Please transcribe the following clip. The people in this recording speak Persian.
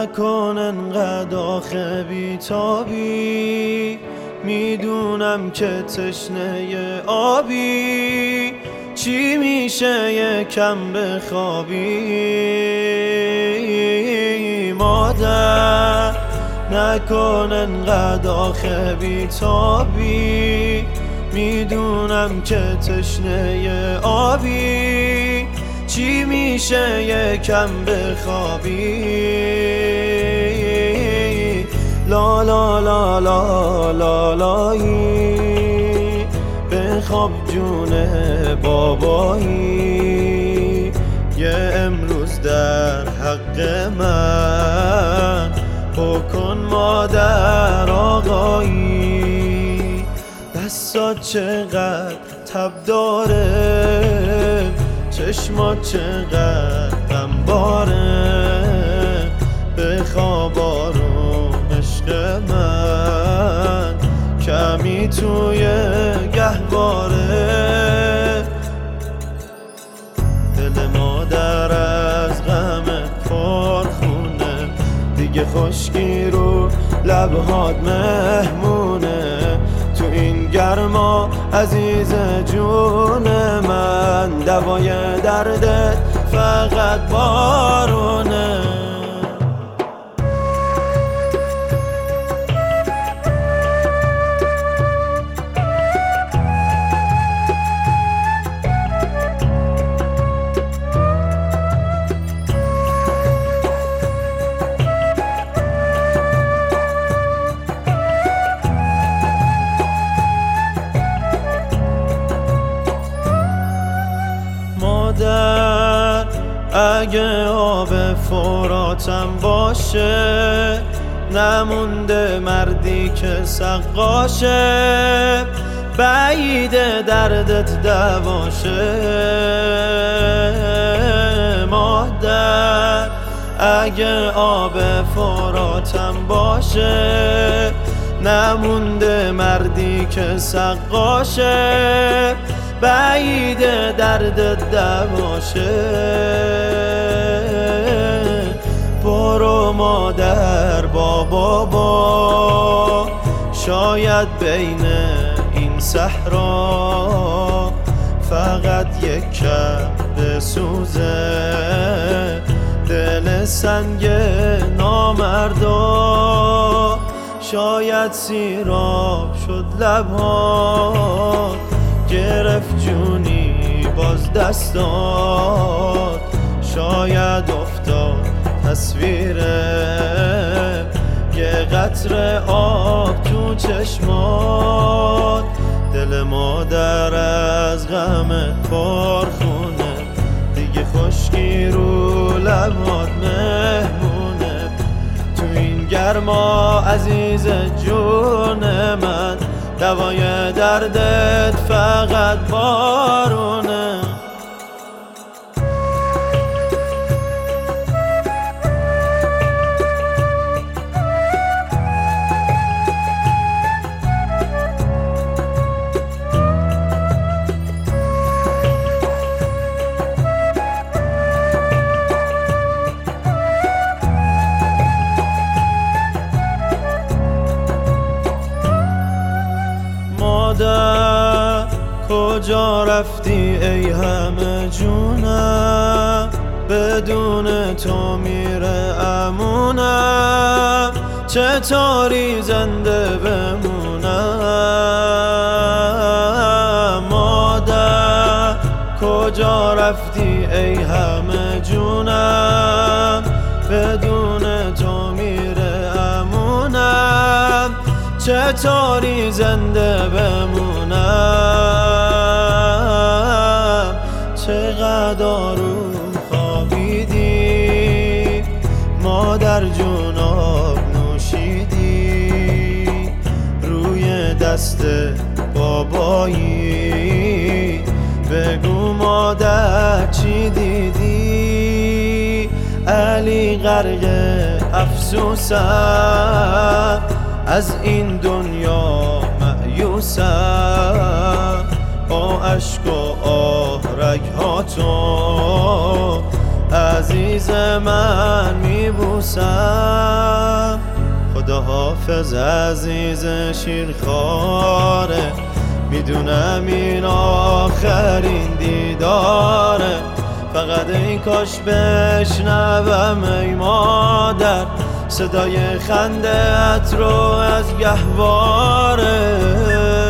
نکن انقدر آخه بیتابی، میدونم که تشنه آبی، چی میشه یکم بخوابی؟ مادر نکن انقدر آخه بیتابی، میدونم که تشنه آبی، چی میشه یکم بخوابی؟ لا لا لا لا لا لایی، بخواب جون بابایی، یه امروز در حق من بکن مادر آقایی. دستات چقدر تب داره، چشمات چقدر غمباره، بخواب آروم عشق من، کمی توی گهواره. دل مادر از غم پرخونه، دیگه خشکی رو لبهات مهمونه، تو این گرما عزیز جون من، دوای دردت فقط بارونه. مادر اگه آب فراتم باشه، نمونده مردی که سقاشه، بعیده دردت دواشه. مادر اگه آب فراتم باشه، نمونده مردی که سقاشه، بعیده دردت دواشه. برو مادر با بابا، شاید بین این صحرا فقط یک کم بسوزه دل سنگ نامردا، شاید سیراب شد لبها، گرفت جونی باز دستات، شاید افتاد تصویره یه قطره آب تو چشمات. دل مادر از غم پرخونه، دیگه خشکی رو لبات مهمونه، تو این گرما عزیز جون من، دوای دردت فقط بارونه. مادر کجا رفتی ای همه جونم، بدون تو میره امونم، چطوری زنده بمونم؟ مادر کجا رفتی ای همه جونم، بدون تو میره امونم، چطوری زنده بمونم؟ چقدر آروم خوابیدی مادر جون، آب نوشیدی روی دست بابایی، بگو مادر چی دیدی؟ علی غرق افسوسم، از این دنیا مأیوسم، با اشک و آه رگهاتو از عزیز من میبوسم. خدا حافظ عزیز شیرخواره، میدونم این آخرین دیداره. فقط این کاش بشنوم ای مادر صدای خنده‌ات رو از گهواره.